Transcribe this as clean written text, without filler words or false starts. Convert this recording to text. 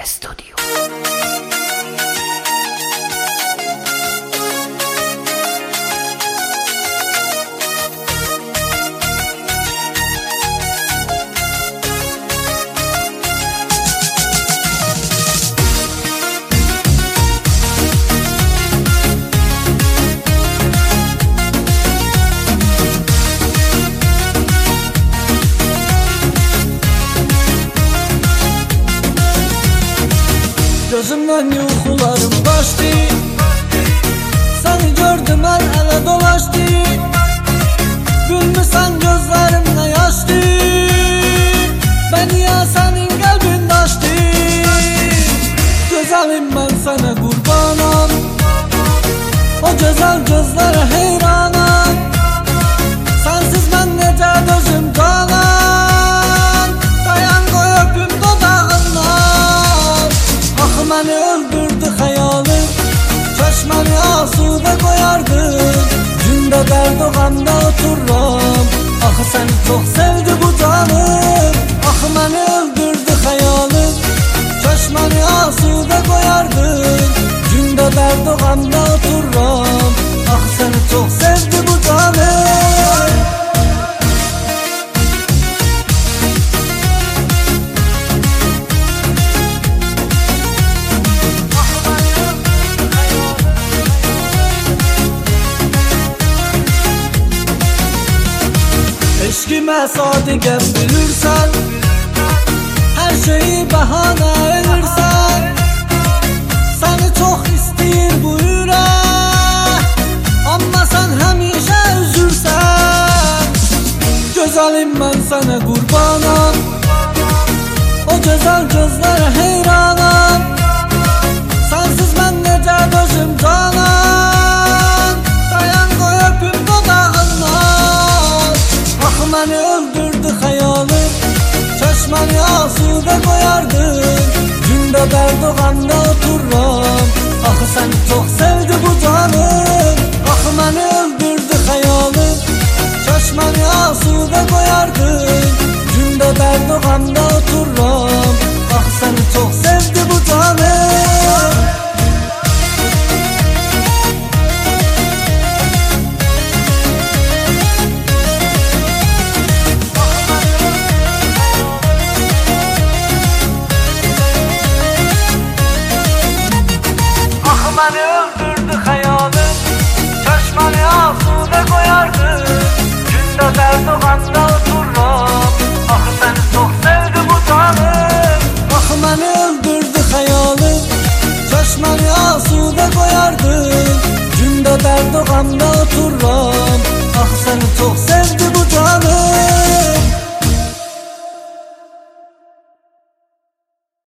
Studio. Gözümden yuxularım qaçdı, seni gördüm el dolaşdı. Gülmüsən gözlərimlə yaşdı, beni ya senin qəlbin daşdı. Gözəlim mən sənə qurbanam, o gözəl gözlərə heyranam. Sensiz mən necə dözüm canan, dayan qoy öpüm dodağından. Axı məni öldürdü xəyalım, çeşməni asudə qoyardım. Gündə dərd o qəmdə otururam, axı səni çox sevdi bu canım. Axı məni öldürdü xəyalım, çeşməni asudə qoyardım. Gündə dərd o qəmdə otururam, axı səni çox sevdi bu canım. Eşkime sadiqəm bilirsən, her şeyi bahane edirsən. Səni çox istəyir bu ürək, amma sən həmişə üzürsən. Gözəlim mən sənə qurbanam, o gözəl gözlərə heyranam. Sensiz mən necə dözüm canan, dayan qoy öpüm dodağından. Axı məni öldürdü xəyalım, çeşməni asudə qoyardım. Gündə dərd o qəmdə otururam, axı səni çox sevdi bu canım. Axı məni öldürdü xəyalım, çeşməni asudə qoyardım. Gündə dərd o qəmdə otururam, axı səni çox sevdi bu canım. Beni öldürdü xəyalım, çeşməni asudə qoyardım. Gündə dərd o qəmdə otururam, axı səni çox sevdi bu canım. Axı məni öldürdü xəyalım, çeşməni asudə qoyardım. Gündə dərd o qəmdə otururam, axı səni çox sevdi